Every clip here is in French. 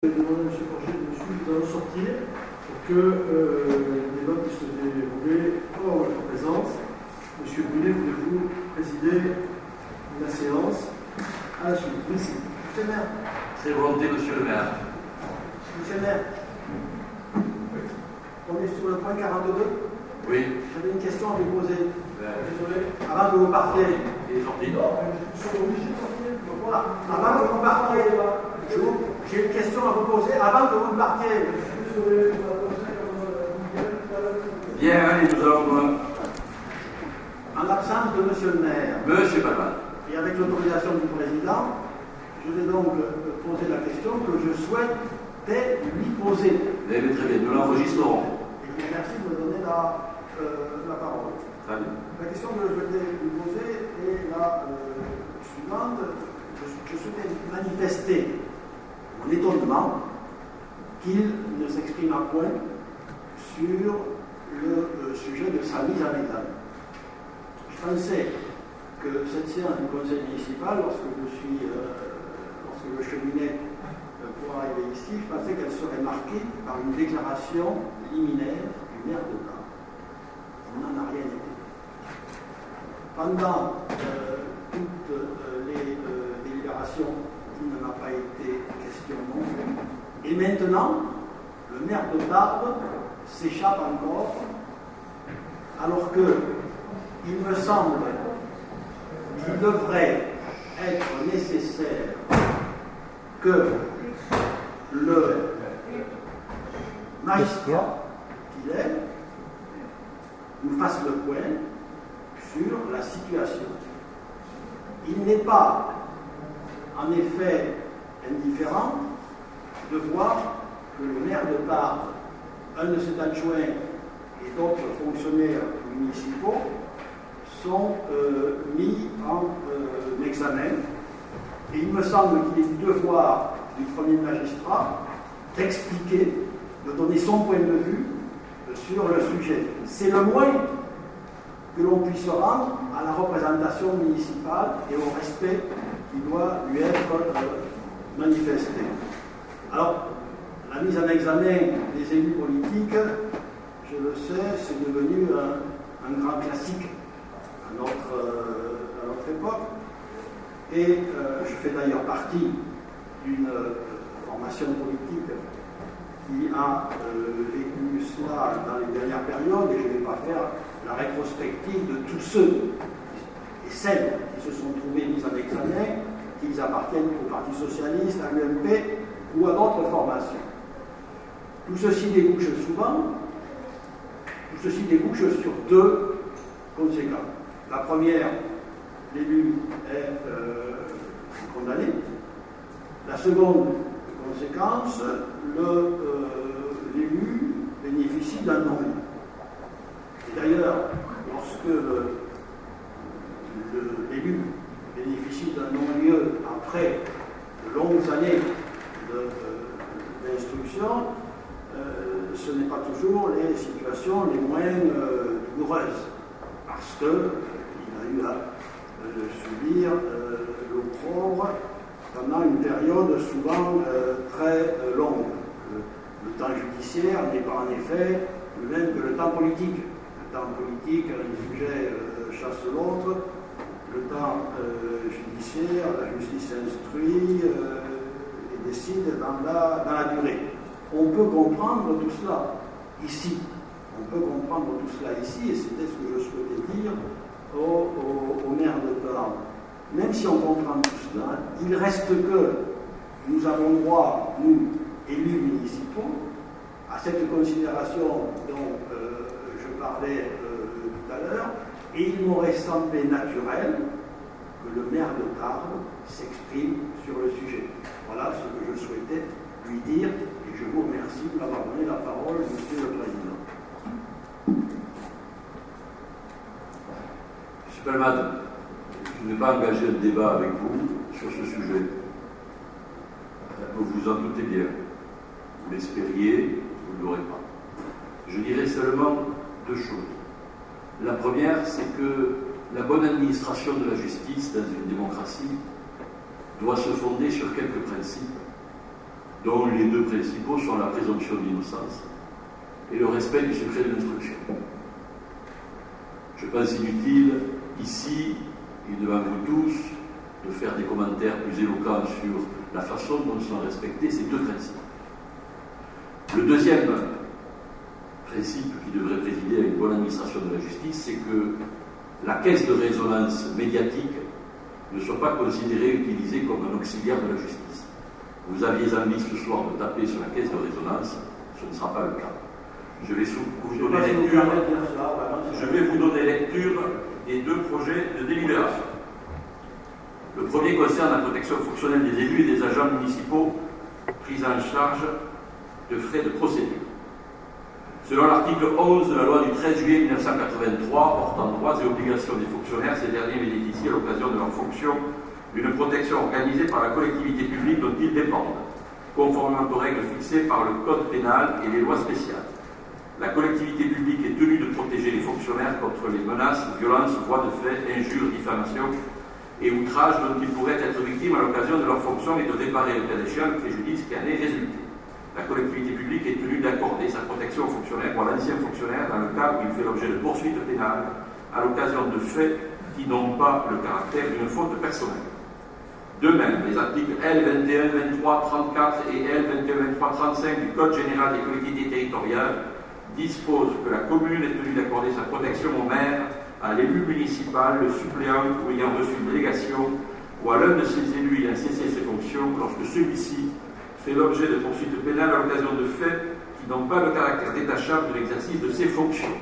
Je vais demander à M. Porcher de me suivre, nous allons sortir pour que les votes puissent se dérouler hors votre présence. M. Brunet, voulez-vous présider la séance à la suite? Merci. Monsieur le maire. Très volonté, monsieur le maire. Monsieur le maire. On est sur le point 42. Oui. J'avais une question à vous poser. Désolé. Avant que vous partiez. Il est sorti. Non, je suis obligé de sortir. Voilà. Avant que vous partiez, j'ai une question à vous poser. Avant que vous partiez. Bien, allez, nous allons. En l'absence de monsieur le maire. Monsieur Palman. Et avec l'autorisation du président, je vais donc poser la question que je souhaitais lui poser. Eh bien, très bien, nous l'enregistrerons. Et je vous remercie de me donner la parole. Très bien. La question que je souhaitais lui poser est la suivante. Je souhaitais manifester mon étonnement qu'il ne s'exprime à point sur le sujet de sa mise en examen. Je pensais que cette séance du conseil municipal, lorsque je cheminais pour arriver ici, je pensais qu'elle serait marquée par une déclaration liminaire du maire de Tarbes. On n'en a rien été. Pendant toutes les délibérations, il ne m'a pas été question non plus. Et maintenant, le maire de Tarbes s'échappe encore, alors que il me semble qu'il devrait être nécessaire que le magistrat qu'il est nous fasse le point sur la situation. Il n'est pas, en effet, indifférent de voir que le maire de Tarbes, un de ses adjoints et d'autres fonctionnaires municipaux sont mis en examen. Et il me semble qu'il est du devoir du premier magistrat d'expliquer, de donner son point de vue sur le sujet. C'est le moins que l'on puisse rendre à la représentation municipale et au respect qui doit lui être manifesté. Alors, la mise en examen des élus politiques, je le sais, c'est devenu un grand classique à notre époque. Et je fais d'ailleurs partie d'une formation politique qui a vécu cela dans les dernières périodes, et je ne vais pas faire la rétrospective de tous ceux et celles qui se sont trouvés mis en examen, qu'ils appartiennent au Parti Socialiste, à l'UMP ou à d'autres formations. Tout ceci débouche sur deux conséquences. La première, l'élu est condamné. La seconde conséquence, l'élu bénéficie d'un non-lieu. Et d'ailleurs, lorsque l'élu bénéficie d'un non-lieu après de longues années d'instruction, ce n'est pas toujours les situations les moins douloureuses, parce qu'il a eu à subir l'opprobre pendant une période souvent très longue. Le temps judiciaire n'est pas en effet le même que le temps politique. Le temps politique, un sujet chasse l'autre. Le temps judiciaire, la justice instruit et décide dans la durée. On peut comprendre tout cela ici. Et c'était ce que je souhaitais dire au maire de Tarbes. Même si on comprend tout cela, il reste que nous avons droit, nous, élus municipaux, à cette considération dont je parlais tout à l'heure, et il m'aurait semblé naturel que le maire de Tarbes s'exprime sur le sujet. Voilà ce que je souhaitais lui dire, et je vous remercie de m'avoir donné la parole, Monsieur le Président. Monsieur Palman, je ne vais pas engager un débat avec vous sur ce sujet. Vous vous en doutez bien. Vous l'espériez, vous ne l'aurez pas. Je dirais seulement deux choses. La première, c'est que la bonne administration de la justice dans une démocratie doit se fonder sur quelques principes dont les deux principaux sont la présomption d'innocence et le respect du secret de l'instruction. Je pense inutile, ici et devant vous tous, de faire des commentaires plus éloquents sur la façon dont sont respectés ces deux principes. Le deuxième principe qui devrait présider à une bonne administration de la justice, c'est que la caisse de résonance médiatique ne soit pas considérée, utilisée comme un auxiliaire de la justice. Vous aviez envie ce soir de taper sur la caisse de résonance, ce ne sera pas le cas. Je vais vous donner lecture des deux projets de délibération. Le premier concerne la protection fonctionnelle des élus et des agents municipaux pris en charge de frais de procédure. Selon l'article 11 de la loi du 13 juillet 1983 portant droits et obligations des fonctionnaires, ces derniers bénéficient à l'occasion de leur fonction d'une protection organisée par la collectivité publique dont ils dépendent, conformément aux règles fixées par le Code pénal et les lois spéciales. La collectivité publique est tenue de protéger les fonctionnaires contre les menaces, violences, voies de fait, injures, diffamations et outrages dont ils pourraient être victimes à l'occasion de leur fonction et de réparer le cas échéant le préjudice qui en est résulté. La collectivité publique est tenue d'accorder sa protection aux fonctionnaires ou à l'ancien fonctionnaire dans le cas où il fait l'objet de poursuites pénales à l'occasion de faits qui n'ont pas le caractère d'une faute personnelle. De même, les articles L 21, 23, 34 et L 21, 23, 35 du Code général des collectivités territoriales disposent que la commune est tenue d'accorder sa protection au maire, à l'élu municipal, le suppléant ou ayant reçu une délégation, ou à l'un de ses élus ayant cessé ses fonctions lorsque celui-ci fait l'objet de poursuites pénales à l'occasion de faits qui n'ont pas le caractère détachable de l'exercice de ses fonctions.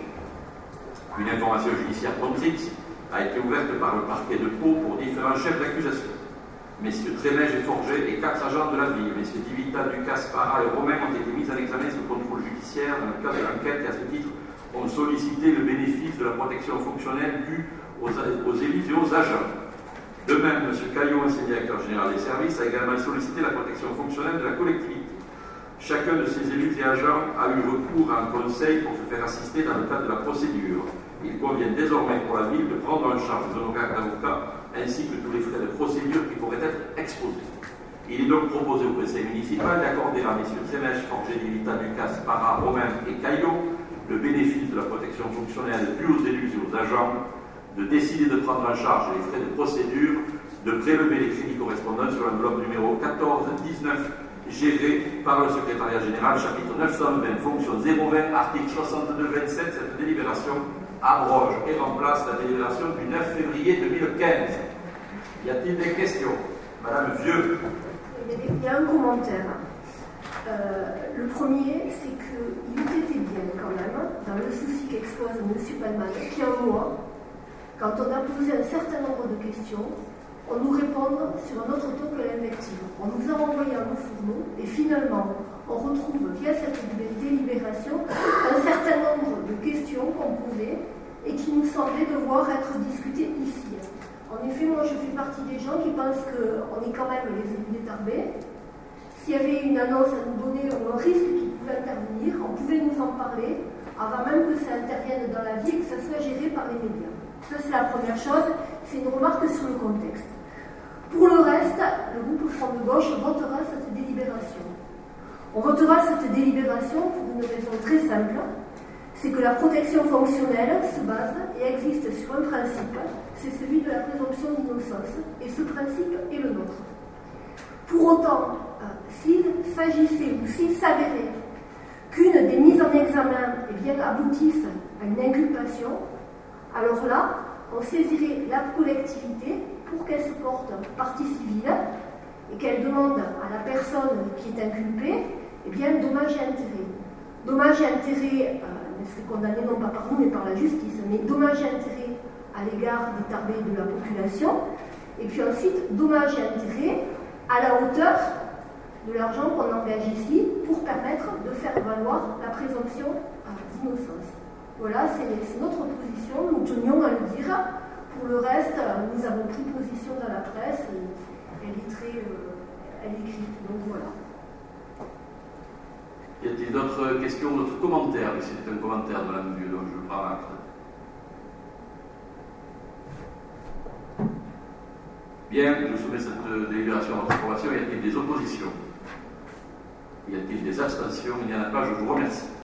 Une information judiciaire contrite a été ouverte par le parquet de Pau pour différents chefs d'accusation. Messieurs Trémège et Forget et 4 agents de la ville, messieurs Divita, Ducasse, Parra et Romain ont été mis en examen sous contrôle judiciaire dans le cadre de l'enquête et à ce titre ont sollicité le bénéfice de la protection fonctionnelle due aux élus et aux agents. De même, M. Caillot, ancien directeur général des services, a également sollicité la protection fonctionnelle de la collectivité. Chacun de ces élus et agents a eu recours à un conseil pour se faire assister dans le cadre de la procédure. Il convient désormais pour la ville de prendre en charge d'honoraires d'avocats ainsi que tous les frais de procédure qui pourraient être exposés. Il est donc proposé au conseil municipal d'accorder à M. Trémèche, Forget, Divita, Ducasse, Parra, Romain et Caillot le bénéfice de la protection fonctionnelle due aux élus et aux agents, de décider de prendre en charge les frais de procédure, de prélever les crédits correspondants sur l'enveloppe numéro 1419, gérée par le secrétariat général, chapitre 920, fonction 020, article 62-27. Cette délibération abroge et remplace la délibération du 9 février 2015. Y a-t-il des questions? Madame Vieux. Il y a un commentaire. Le premier, c'est qu'il eût été bien quand même, dans le souci qu'expose M. Palman, qu'un mois, quand on a posé un certain nombre de questions, on nous réponde sur un autre ton que l'invective. On nous a envoyé un fourneau et finalement, on retrouve via cette délibération un certain nombre de questions qu'on posait et qui nous semblaient devoir être discutées ici. En effet, moi je fais partie des gens qui pensent qu'on est quand même les élus des Tarbais. S'il y avait une annonce à nous donner ou un risque qui pouvait intervenir, on pouvait nous en parler avant même que ça intervienne dans la vie et que ça soit géré par les médias. Ça, c'est la première chose. C'est une remarque sur le contexte. Pour le reste, le groupe Front de Gauche votera cette délibération. On votera cette délibération pour une raison très simple. C'est que la protection fonctionnelle se base et existe sur un principe, c'est celui de la présomption d'innocence, et ce principe est le nôtre. Pour autant, s'il s'agissait ou s'il s'avérait qu'une des mises en examen aboutisse à une inculpation, alors là, on saisirait la collectivité pour qu'elle se porte partie civile et qu'elle demande à la personne qui est inculpée dommages et intérêts. Dommages et intérêts, c'est condamné non pas par nous mais par la justice, mais dommages et intérêts à l'égard des Tarbais et de la population, et puis ensuite dommages et intérêts à la hauteur de l'argent qu'on engage ici pour permettre de faire valoir la présomption d'innocence. Voilà, c'est notre position, nous tenions à le dire. Pour le reste, nous avons pris position dans la presse, et elle est écrite, donc voilà. Y a-t-il d'autres questions, d'autres commentaires? C'est un commentaire de Mme Vieux, donc je prends acte. Bien, je soumets cette délibération à votre approbation. Y a-t-il des oppositions? Y a-t-il des abstentions? Il n'y en a pas, je vous remercie.